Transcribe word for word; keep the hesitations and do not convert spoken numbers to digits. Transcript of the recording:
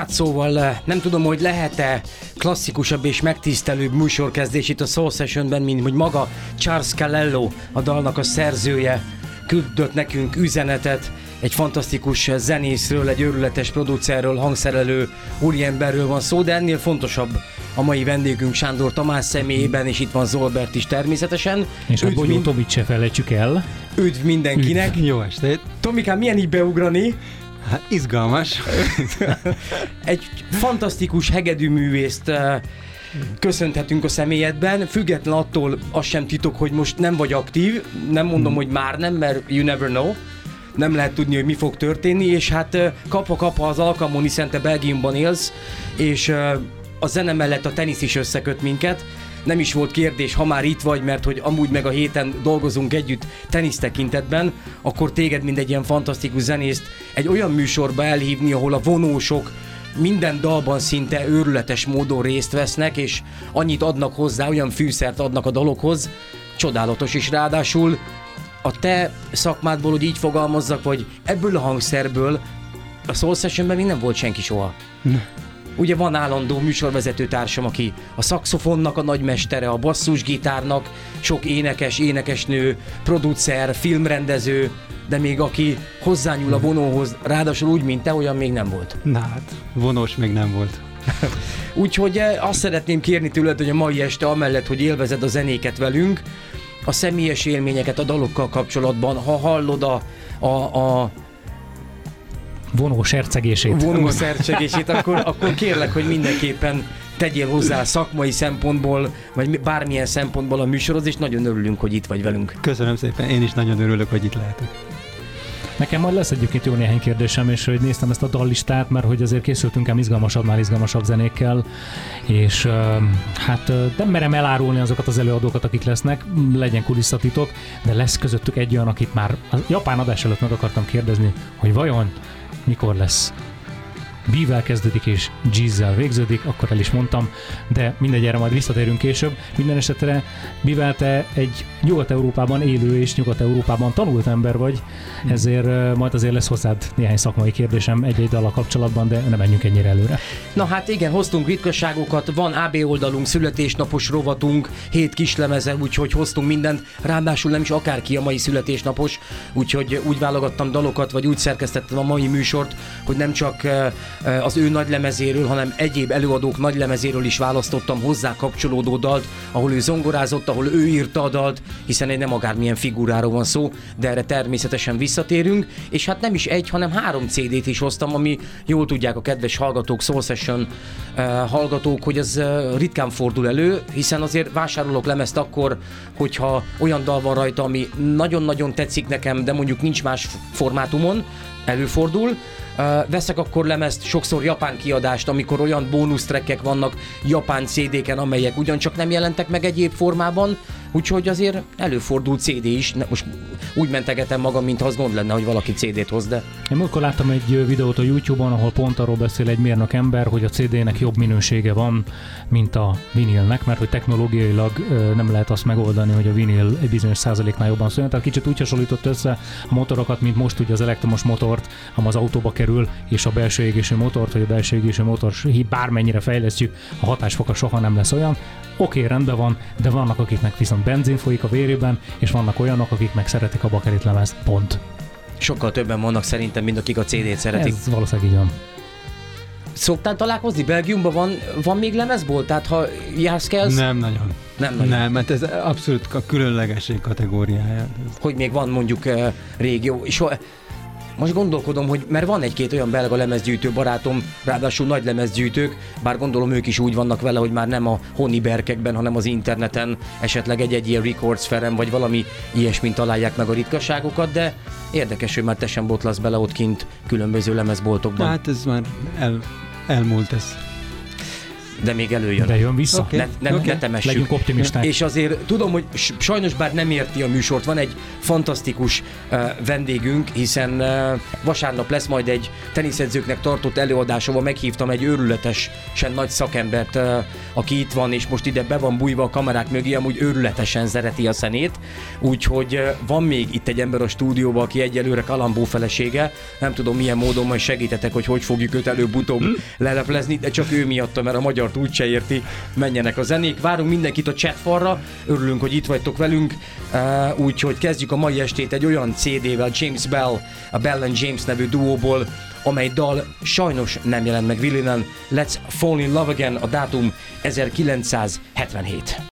Hát szóval nem tudom, hogy lehet-e klasszikusabb és megtisztelőbb műsorkezdés itt a Soul Sessionben, mint hogy maga Charles Calello, a dalnak a szerzője, küldött nekünk üzenetet, egy fantasztikus zenészről, egy őrületes producerről, hangszerelő úriemberről van szó, de ennél fontosabb a mai vendégünk Sándor Tamás személyében, és itt van Zolbert is természetesen. És a Bogyó Tomit se felejtsük el. Üdv mindenkinek! Üdv. Jó estét! Tomikám, milyen így beugrani? Hát izgalmas. Egy fantasztikus hegedűművészt köszönhetünk a személyedben, független attól, az sem titok, hogy most nem vagy aktív, nem mondom, hmm. hogy már nem, mert you never know, nem lehet tudni, hogy mi fog történni, és hát kapva-kapva az alkalmon, hiszen te Belgiumban élsz, és a zene mellett a tenisz is összeköt minket. Nem is volt kérdés, ha már itt vagy, mert hogy amúgy meg a héten dolgozunk együtt tenisz tekintetben, akkor téged, mint egy ilyen fantasztikus zenészt egy olyan műsorba elhívni, ahol a vonósok minden dalban szinte őrületes módon részt vesznek, és annyit adnak hozzá, olyan fűszert adnak a dalokhoz, csodálatos is ráadásul. A te szakmádból, hogy így fogalmazzak, vagy ebből a hangszerből a Soul Sessionben még nem volt senki soha. Ne. Ugye van állandó műsorvezető társam, aki a szaxofonnak a nagymestere, a basszusgitárnak, sok énekes, énekesnő, producer, filmrendező, de még aki hozzányúl a vonóhoz, ráadásul úgy, mint te, olyan még nem volt. Na hát, vonós még nem volt. Úgyhogy azt szeretném kérni tőled, hogy a mai este amellett, hogy élvezed a zenéket velünk, a személyes élményeket a dalokkal kapcsolatban, ha hallod a, a, a vonó sercegését, vonó sercegését akkor, akkor kérlek, hogy mindenképpen tegyél hozzá szakmai szempontból, vagy bármilyen szempontból a műsorhoz, és nagyon örülünk, hogy itt vagy velünk. Köszönöm szépen, én is nagyon örülök, hogy itt lehetek. Nekem majd lesz egyébként jó néhány kérdésem, és hogy néztem ezt a dallistát, mert hogy azért készültünk ám izgalmasabbnál izgalmasabb zenékkel, és hát nem merem elárulni azokat az előadókat, akik lesznek, legyen kulisszatitok, de lesz közöttük egy olyan, akit már a japán adás előtt meg akartam kérdezni, hogy vajon mikor lesz B-vel kezdődik és G-zel végződik, akkor el is mondtam, de mindegy, erre majd visszatérünk később. Minden esetre, mivel te egy Nyugat-Európában élő és Nyugat-Európában tanult ember vagy, ezért majd azért lesz hozzád néhány szakmai kérdésem egy-egy dallal kapcsolatban, de nem menjünk ennyire előre. Na hát igen, hoztunk ritkaságokat, van á bé oldalunk, születésnapos rovatunk, hét kislemeze, úgyhogy hoztunk mindent, ráadásul nem is akárki a mai születésnapos, úgyhogy úgy válogattam dalokat, vagy úgy szerkesztettem a mai műsort, hogy nem csak az ő nagylemezéről, hanem egyéb előadók nagylemezéről is választottam hozzá kapcsolódó dalt, ahol ő zongorázott, ahol ő írta a dalt, hiszen egy nem akármilyen figuráról van szó, de erre természetesen visszatérünk, és hát nem is egy, hanem három cé dét is hoztam, ami jól tudják a kedves hallgatók, Soul Session uh, hallgatók, hogy ez uh, ritkán fordul elő, hiszen azért vásárolok lemezt akkor, hogyha olyan dal van rajta, ami nagyon-nagyon tetszik nekem, de mondjuk nincs más formátumon, előfordul. Uh, veszek akkor lemezt, sokszor japán kiadást, amikor olyan bónusztrekkek vannak japán cé déken, amelyek ugyancsak nem jelentek meg egyéb formában, úgyhogy azért előfordul cé dé is. Most úgy mentegetem magam, mintha az gond lenne, hogy valaki cé dét hoz, de... Én múltkor láttam egy videót a YouTube-on, ahol pont arról beszél egy mérnök ember, hogy a cé dének jobb minősége van, mint a vinilnek, mert hogy technológiailag nem lehet azt megoldani, hogy a vinil egy bizonyos százaléknál jobban szóljon. Tehát kicsit úgy hasonlított össze a motorokat, mint most ugye az elektromos motort, ami az autóba kerül, és a belső égésű motort, vagy a belső égésű motor bármennyire fejlesztjük, a hatásfoka soha nem lesz olyan. Oké, okay, rendben van, de vannak, akiknek viszont benzin folyik a vérében, és vannak olyanok, akik meg szeretik a bakeritlemezt, pont. Sokkal többen vannak szerintem, mint akik a cé dét szeretik. Ez valószínűleg így van. Szoktál találkozni? Belgiumban van, van még lemezból? Tehát ha jársz kellsz? Nem nagyon. Nem nagyon. Nem, mert ez abszolút a különlegesség kategóriája. Hogy még van mondjuk uh, régió, és ho- most gondolkodom, hogy mert van egy-két olyan belga lemezgyűjtő barátom, ráadásul nagy lemezgyűjtők, bár gondolom ők is úgy vannak vele, hogy már nem a honi berkekben, hanem az interneten, esetleg egy-egy ilyen Records Fair-en, vagy valami ilyesmint találják meg a ritkaságokat, de érdekes, hogy már te sem botlasz bele ott kint különböző lemezboltokban. Hát ez már el, elmúlt ez. de még előjön. De jön vissza. Oké. Ne, ne, Oké. ne temessük. Legyünk optimisták. És azért tudom, hogy sajnos bár nem érti a műsort, van egy fantasztikus uh, vendégünk, hiszen uh, vasárnap lesz majd egy teniszedzőknek tartott előadás, ahol meghívtam egy őrületesen nagy szakembert, uh, aki itt van, és most ide be van bújva a kamerák mögé, amúgy őrületesen szereti a zenét, úgyhogy uh, van még itt egy ember a stúdióban, aki egyelőre Kalambó felesége, nem tudom milyen módon majd segítetek, hogy hogy fogjuk őt előbb-utóbb leleplezni, de csak ő miatta, mert a magyart úgyse érti, menjenek a zenék. Várunk mindenkit a chatfalra, örülünk, hogy itt vagytok velünk, uh, úgyhogy kezdjük a mai estét egy olyan cé dé-vel, James Bell, a Bell and James nevű duóból, amely dal sajnos nem jelent meg Willinen. Let's Fall in Love Again, a dátum ezerkilencszázhetvenhét.